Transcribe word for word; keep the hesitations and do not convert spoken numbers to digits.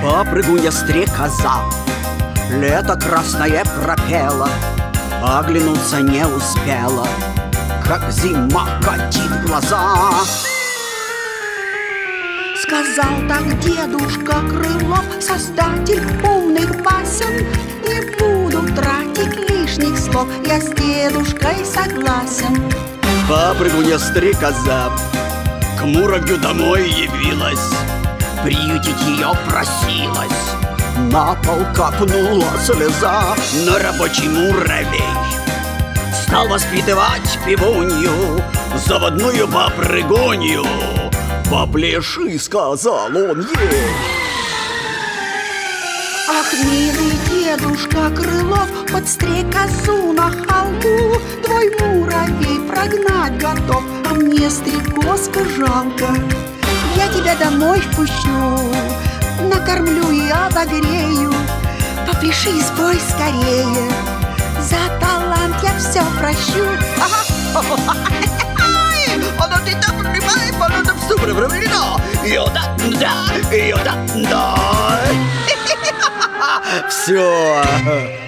Попрыгунья стрекоза лето красное пропела, оглянуться не успела, как зима катит глаза. Сказал так дедушка Крылов, создатель умных басен: не буду тратить лишних слов, я с дедушкой согласен. Попрыгунья стрекоза к муравью домой явилась, приютить ее просилась. На пол капнула слеза, на рабочий муравей стал воспитывать пивунью, заводную попрыгунью. «Попляши», — сказал он ей. Ах, милый дедушка Крылов, под стрекозу на холму твой муравей прогнать готов, а мне стрекозка жалко. Я тебя домой впущу, накормлю и обогрею. Попляши, спой скорее, за талант я все прощу. Все.